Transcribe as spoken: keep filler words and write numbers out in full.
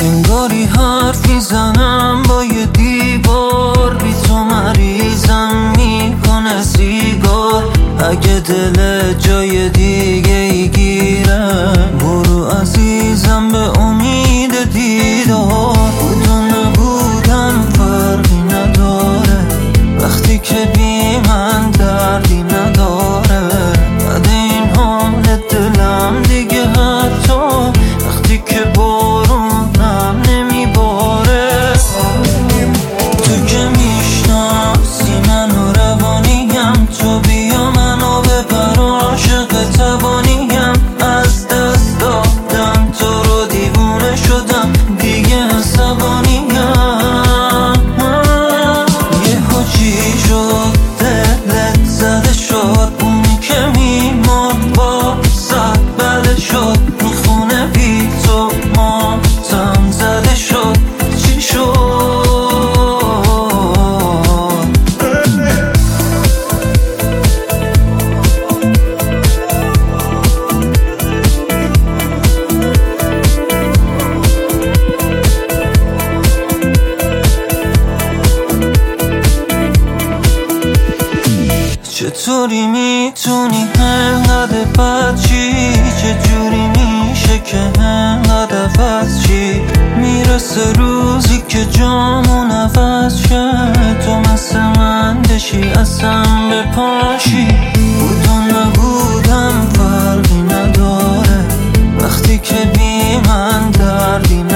انگاری حرف میزنم با یه دیوار، بی تو مریضم میکنه سیگار. اگه دل جای دیگه ای گیره، برو عزیزم به امید دیدار. بود و نبودم فرقی نداره، وقتی که بی من دردی نداره. بعد این حال دلم دیگه حتی وقتی که بارونم نمیباره. تو که میشناسی منو روانیم، تو بیا منو ببر عاشق توانیم. از دست دادم تو رو دیوونه شدم دیگه عصبانیم. یهو چی شد دلت زده شد، اونی که میمون با صد بله شد. میخونه بی تو ماتم زده شد، چی شد؟ چطوری میتونی انقدر بد چی؟ چجوری میشه که انقدر عوض چی؟ میرسه روزی که جامون عوض شه، تو مثل من بشی اصلا بپاشی. بود و نبودم فرقی نداره، وقتی که بی من دردی